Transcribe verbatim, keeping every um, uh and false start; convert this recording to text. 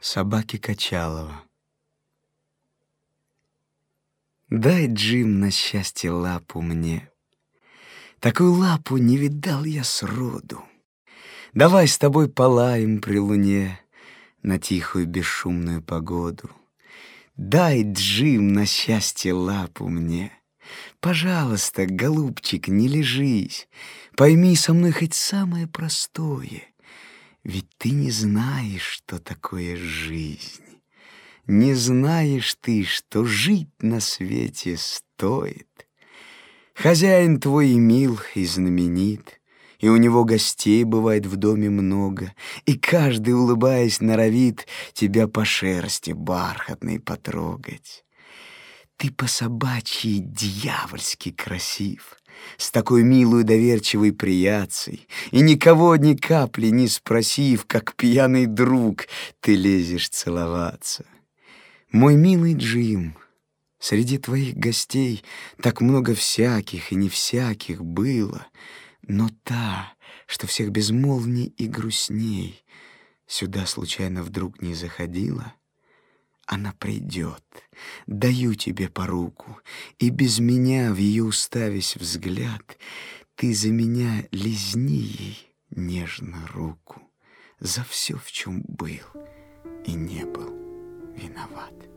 Собаки Качалова. Дай, Джим, на счастье лапу мне. Такую лапу не видал я сроду. Давай с тобой полаем при луне на тихую бесшумную погоду. Дай, Джим, на счастье лапу мне. Пожалуйста, голубчик, не лежись. Пойми со мной хоть самое простое. Ведь ты не знаешь, что такое жизнь. Не знаешь ты, что жить на свете стоит. Хозяин твой и мил, и знаменит, и у него гостей бывает в доме много, и каждый, улыбаясь, норовит тебя по шерсти бархатной потрогать. Ты по-собачьи дьявольски красив, с такой милой доверчивой прияцей, и никого ни капли не спросив, как пьяный друг, ты лезешь целоваться. Мой милый Джим, среди твоих гостей так много всяких и не всяких было, но та, что всех безмолвней и грустней, сюда случайно вдруг не заходила. Она придет, даю тебе по руку, и без меня в ее уставясь взгляд, ты за меня лизни ей нежно руку за все, в чем был и не был виноват.